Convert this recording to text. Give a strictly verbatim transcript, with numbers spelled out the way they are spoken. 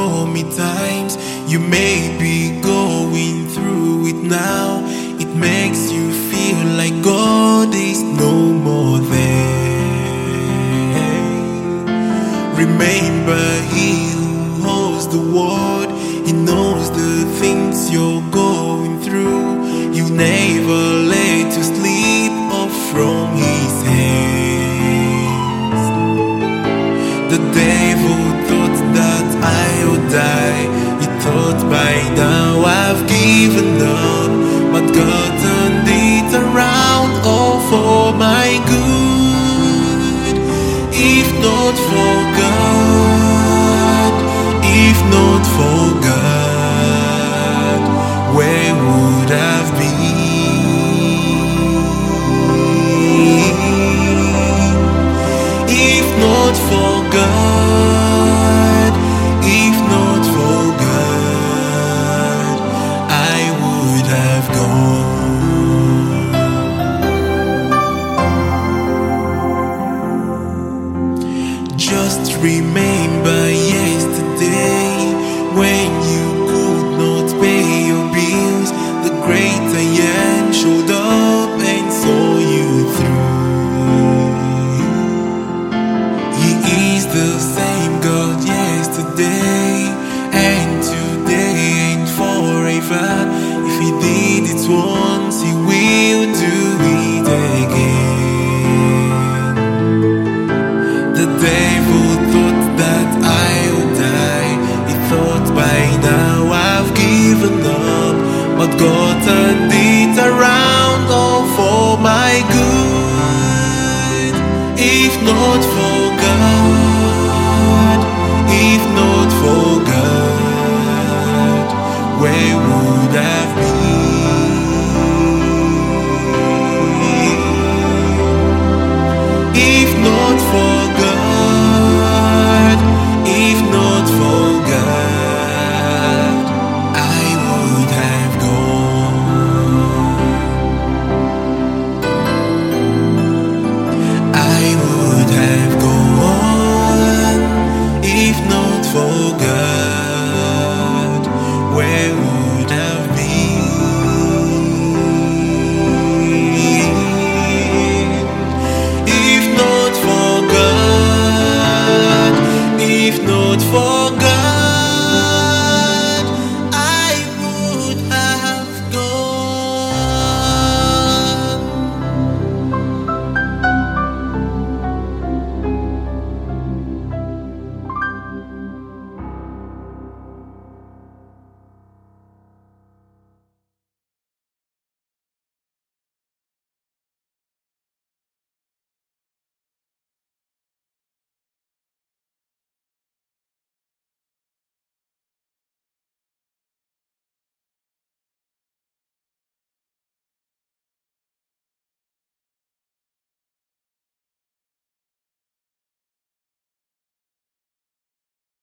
stormy times. You may be going through it now. It makes you feel like God is no more there. Remember, He who holds the world, He knows the things you're going through. You never lay to sleep off from His hands. The devil thought that I would die. He thought by now I've given up, but God turned it around all for my good. If not for God, if not for God, where would I've been? If not for God, if not for God, I would have gone. Just remember yesterday, when you could not pay your bills, the great I Am showed up and saw you through. He is the same God yesterday and today and forever. If He did it once, He will do it again. The devil thought that I would die. He thought by now I've given up, but God turned it around all for my good. If not for